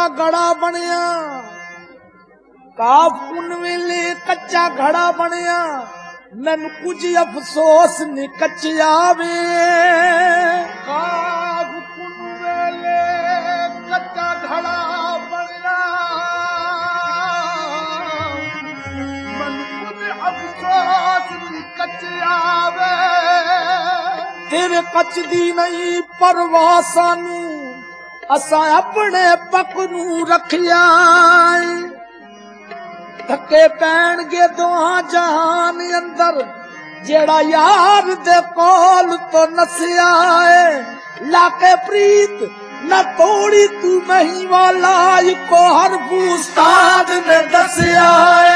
कच्चा घड़ा बनया, काफ उन वेले कच्चा घड़ा बनया, मैनू कुछ अफसोस नी कच्चिया वे। काफ उन वेले कच्चा घड़ा बनया, मैनू कुछ अफसोस नी कच्चिया वे। तेरे कच दी नहीं परवाह सानू, असा अपने पक नू रखिया। धक्के पैणगे दोहां जहान अंदर, जेड़ा यार दे कोल तो नसिया है। लाके प्रीत न तोड़ी तू नहीं वाला, को हर उस्ताद ने दसिया है।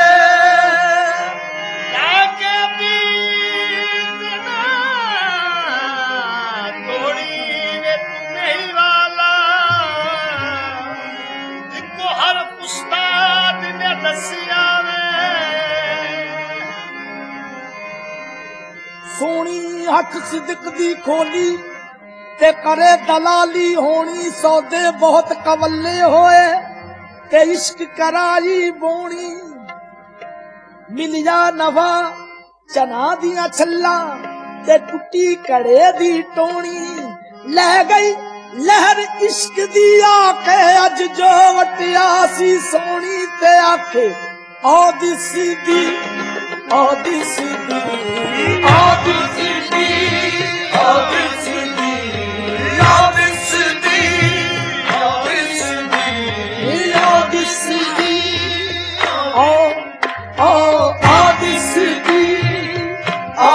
सोनी हक सिदक दी खोली ते करे दलाली होनी, सौदे बहुत कवल्ले होए ते इश्क कराई बोनी। मिलिया नवा चना दिया छल्ला ते टुटी कड़े दी टोनी। लै गई लहर इश्क दी आके, अज जो वटिया सी सोनी ते आखे औदी सीधी औदी सीधी औदी सीधी औदी सीधी औदी सीधी औदी सीधी औदी सीधी ओ औदी सीधी ओ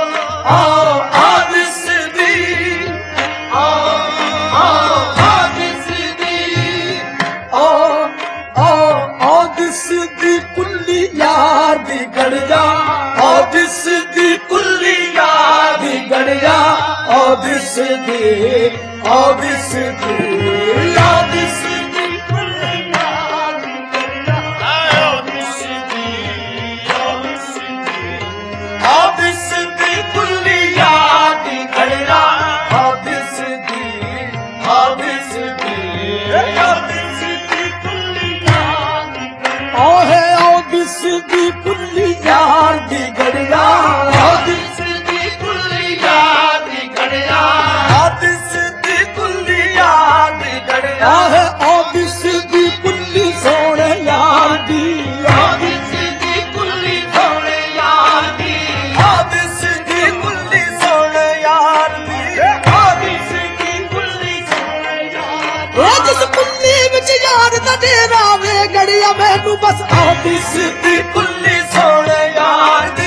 औदी सीधी ओ औदी सीधी ओ औदी सीधी कुल्ली यार दी गड़िया, औदी सीधी कुल्ली यार दी गड़िया। औदी सीधी औदी सीधी औदी सीधी कुल्ली यार दी गड़िया। औदी सीधी औदी सीधी औदी सीधी कुल्ली यार दी गड़िया। औदी सीधी औदी सीधी औदी सीधी कुल्ली यार दी गड़िया। ओहे औदी सीधी कुल्ली यार दी गड़िया। औदी सीधी कुल्ली यार दी गड़िया। औदी सीधी कुल्ली यार दी गड़िया। ओहे औदी सीधी कुल्ली सोने यार दी। औदी सीधी कुल्ली सोने यार दी। औदी सीधी कुल्ली सोने यार दी। औदी सीधी कुल्ली सोने यार दी। जिस कुल्ली विच यार दा डेरा वे गड़िया, मैनू बस औदी सीधी कुल्ली सोने यार दी।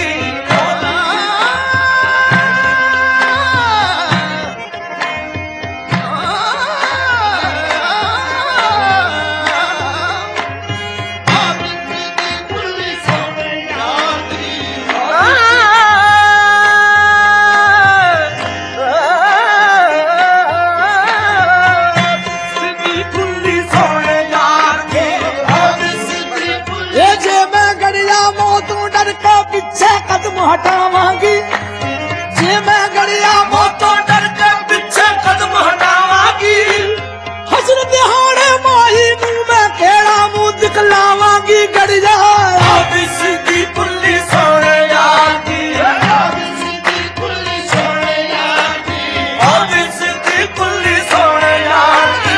पीछे कदम हटावांगी, जे मैं गड़िया मौतों डर के पीछे कदम हटावांगी। हसर दिहाड़े माही मुंह में केड़ा मुंह दिखलावांगी गड़िया। औदी सीधी कुल्ली सोने यार दी। औदी सीधी कुल्ली सोने यार दी। औदी सीधी कुल्ली सोने यार दी।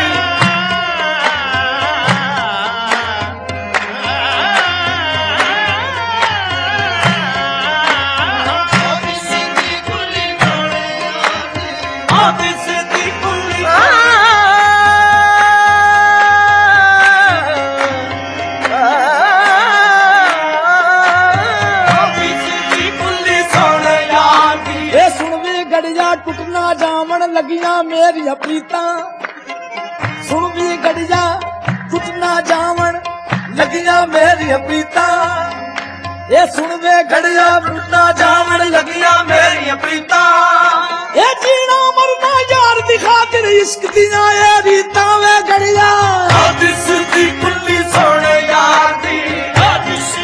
टुटना जावन लगिया मेरी प्रीता, सुन भी गड़िया टुटना जावन लगिया मेरी प्रीता। ये सुन वे गड़िया टुटना जावन लगिया मेरी प्रीता। ये जीना मरना यार दी खातिर इश्क दिया ये रीता वे गड़िया। औदी सीधी कुल्ली सोने यार दी। औदी सीधी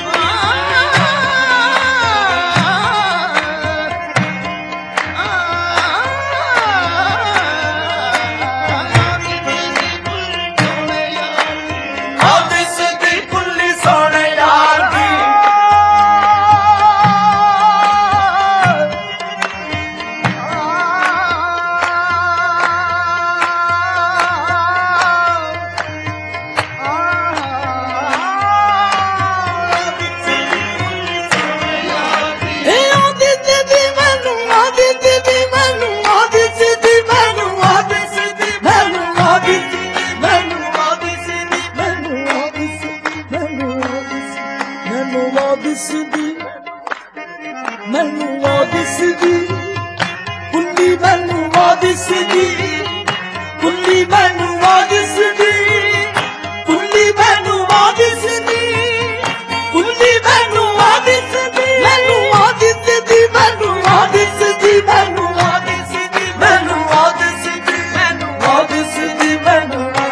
मैनू आ दिसदी कुल्ली मैनू आ दिसदी कुल्ली मैनू आ दिसदी कुल्ली मैनू आ दिसदी कुल्ली मैनू आ दिसदी मैनू आ दिसदी मैनू आ दिसदी मैनू आ दिसदी मैनू आ दिसदी मैनू आ दिसदी मैनू आ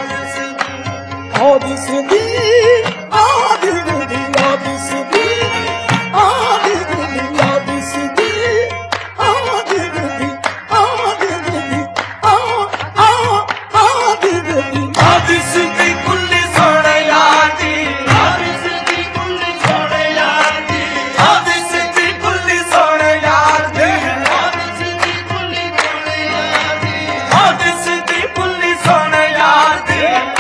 दिसदी आ दिसदी आ दिसदी आ दिसदी आ दिसदी आ दिसदी आ दिसदी आ दिसदी आ दिसदी कुल्ली सोने यार दी आ दिसदी कुल्ली सोने यार दी आ दिसदी कुल्ली सोने यार दी आ दिसदी कुल्ली सोने यार दी आ दिसदी कुल्ली सोने यार दी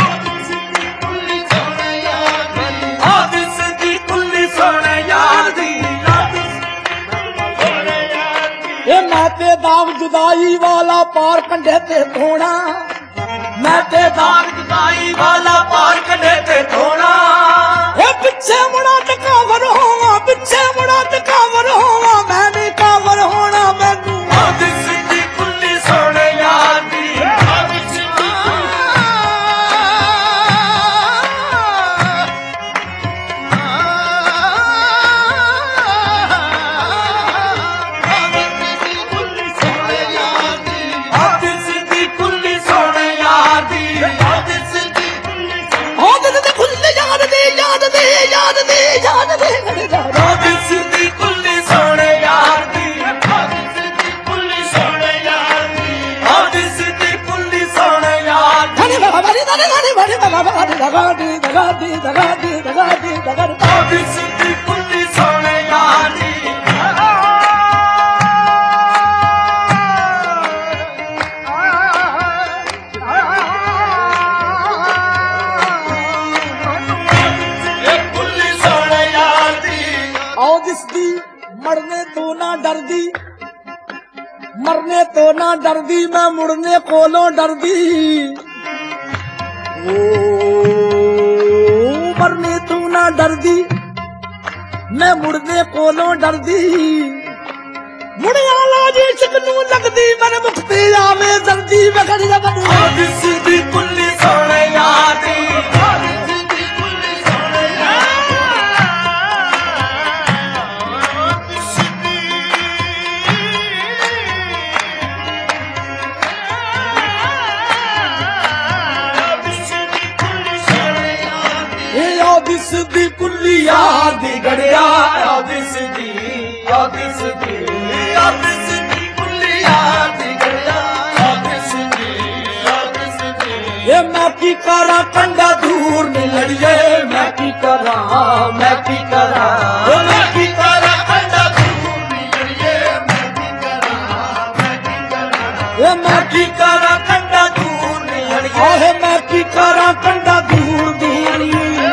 दाग जुदाई वाला पार कंढे ते धोना मैं ते दाग जुदाई वाला पार कंढे ते धोना पिछे मुड़ा ते कावर होवा पिछे मुड़ा ते कावर होवा मैं भी कावर होना मैनू आ दिसदी कुल्ली सोने यार दी आ दिसदी याद दे याद दे याद दे आ दिसदी कुल्ली सोने यार दी आ दिसदी कुल्ली सोने यार दी आ दिसदी कुल्ली सोने यार दी आ दिसदी कुल्ली सोने यार दी मरने तो ना डरदी मरने तो ना डरदी मैं मुड़ने कोलों डरदी ओ मरने तो ना डरदी मैं मुड़ने कोलों डरदी मुड़िया लाजी शिकनू लगदी मन मुक्ति आवे जल्दी बगड़ जबन आ दिसदी कुल्ली सोने यार दी दिसदी कुल्ली यार दी गड़िया आ दिसदी आ दिसदी आ दिसदी कुल्ली यार दी गड़िया आ दिसदी आ दिसदी ये मैं की करा कंडा दूर नहीं लड़िए मैं की करा मैं की करा मैं की करा कंडा दूर नहीं लड़िए मैं की करा मैं की करा ये मैं की करा कंडा दूर नहीं लड़िए मैं की करा कंडा दूर दूर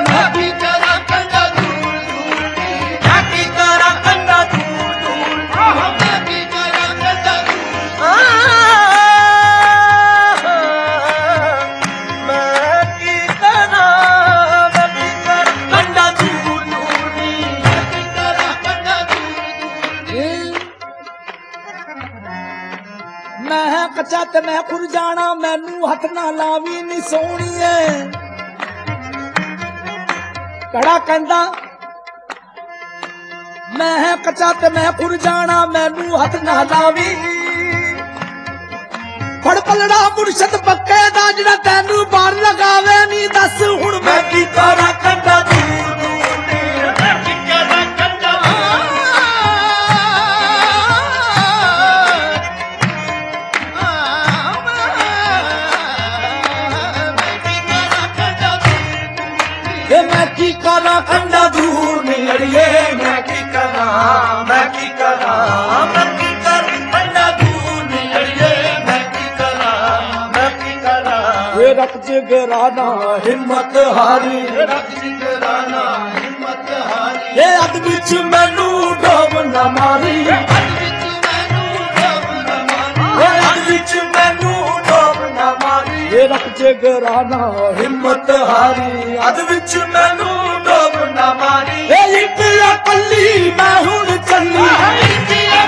कच्चा ते मैं खुर जाना मैनू हथ ना लावी नी सोहणीए कड़ा कहंदा मैं है कच्चा ते मैं खुर जाना मैनू हथ ना लावी फड़ पलड़ा मुर्शद पक्के दा जिहड़ा तैनू बार लगावे नी दस हुण मैं की करा कंडा दूर दूर नी मैं की करा कंडा मैं की करा कंडा दूर नहीं लड़िए मैं की करा मैं की करा मैं की करा कंडा दूर नहीं लड़िए मैं की करा मैं की करा ये रख जिगराना हिम्मत हारी रख जिगराना हिम्मत हारी ये अद विच मैनू डोब ना मारी अद विच मैनू डोब ना मारी अद विच मैनू डोब ना मारी ये रख जिगराना हिम्मत हारी अद विच मैनू डोब ना मारी ए इंडिया कल्ली मैं हुण चली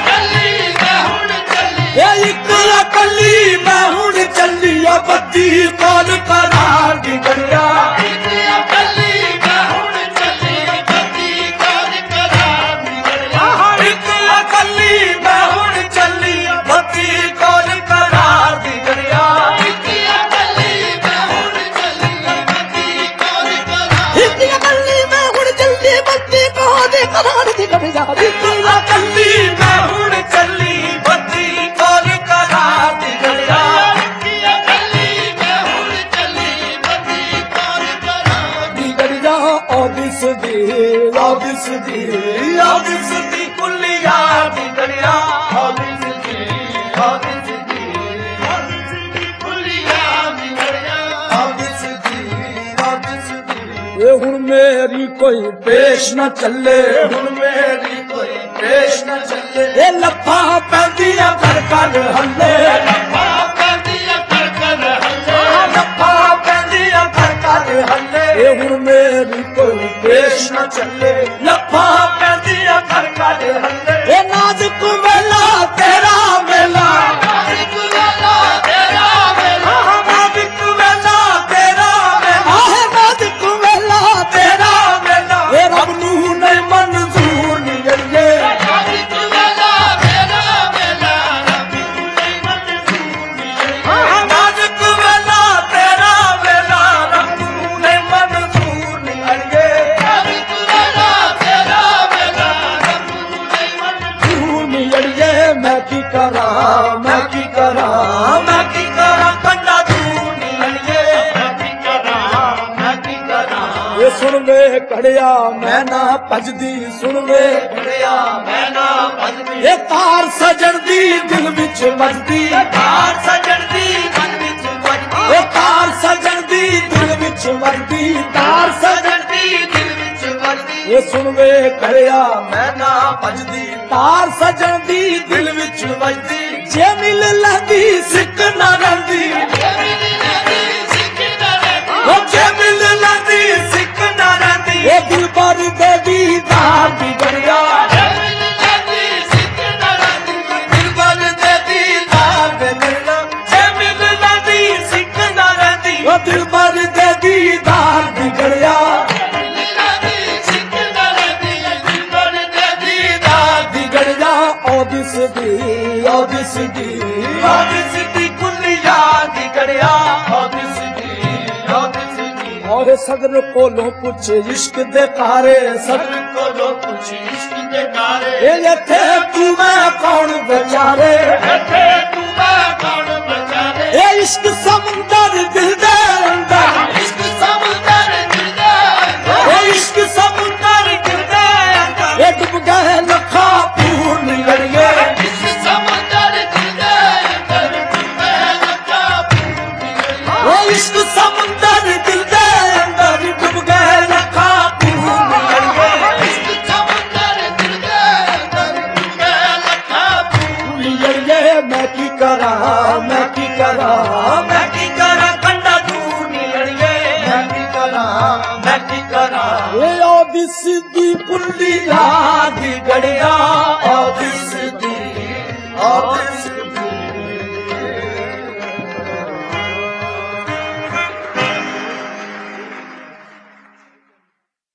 हुण मेरी कोई पेश न चले ਹੁਣ ਮੇਰੀ ਕੋਈ ਪੇਸ਼ ਨਾ ਚੱਲੇ ये लफा पैंदियां कर कर हल्ले ਲੱਭਾ ਪੈਂਦੀਆਂ ਕਰ ਕਰ ਹੱਲੇ लफा पैंदियां कर कर हल्ले ये हुण मेरी कोई पेश न चले लफा पैंदियां कर कर हल्ले ये नाजुक वेला तेरा वेला ਨਾਜ਼ੁਕ ਵੇਲਾ ਤੇਰਾ ਵੇਲਾ नाजुक वेला तेरा वेला नाजुक वेला तेरा वेला ये रब नू नहीं मंजूर नहीं अड़िए ਨਾਜ਼ੁਕ ਵੇਲਾ ਤੇਰਾ ਵੇਲਾ ਰੱਬ ਨੂੰ ਨਹੀਂ ਮਨਜ਼ੂਰ ਨਹੀਂ नाजुक वेला तेरा वेला रब नू नहीं मंजूर नहीं अड़िए ਨਾਜ਼ੁਕ ਵੇਲਾ ਤੇਰਾ ਵੇਲਾ ਰੱਬ ਨੂੰ ਨਹੀਂ ਮਨਜ਼ੂਰ तू नहीं अड़िए मैं की करा मैं की करा मैं की करा कंडा तू नहीं अड़िए ਮੈਂ ਕੀ ਕਰਾਂ ਮੈਂ ਕੀ ਕਰਾਂ ये सुन वे कड़िया मैं ना भजदी सुन वे ਕੁੜਿਆ ਮੈਂ ਨਾ ਭਜਦੀ ये तार सजन दी दिल विच वजदी ਤਾਰ ਸਜਣ ਦੀ ਮਨ ਵਿੱਚ ਵੱਜਦੀ ये तार सजन दी दिल विच वजदी तार सजन ਸਜਣ ਦੀ ਦਿਲ ਵਿੱਚ ਵੱਜਦੀ ये सुन वे कड़िया मैं ना भजदी तार सजन दी दिल विच वजदी जे मिल लंदी सिक ना रंदी ओ जे मिल लंदी सिक ना रंदी ये दिल पर दे दीदार दी गड़िया दिल पर दे दीदार दे गड़िया जे मिल लंदी सिक ना रंदी ओ दिल पर दे दीदार दी गड़िया दीदार दी गड़िया ओ दिसदी कुलिया दी गड़िया और सदर कोलों कुछ इश्क दे कारे सदर ये इत्थे तू मैं कौन बेचारे ये इश्क समुंदर दिल दे अंदर ये इश्क समुंदर दिल दे अंदर ये डूब गए लखा पूर्ण लड़िए वो इश्क समुंदर दिल दे अंदर डूब गए लखा पूर्ण लड़िए मैं की करा मैं की करा मैं की करा कंडा दूर नहीं लड़िए मैं की करा मैं की करा ये ओ दिस दी कुल्ली ला दी गड़िया ओ दिस